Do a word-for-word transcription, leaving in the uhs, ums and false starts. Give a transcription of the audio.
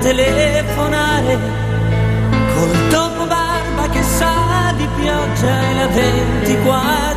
telefonare col dopo barba che sa di pioggia e la ventiquattro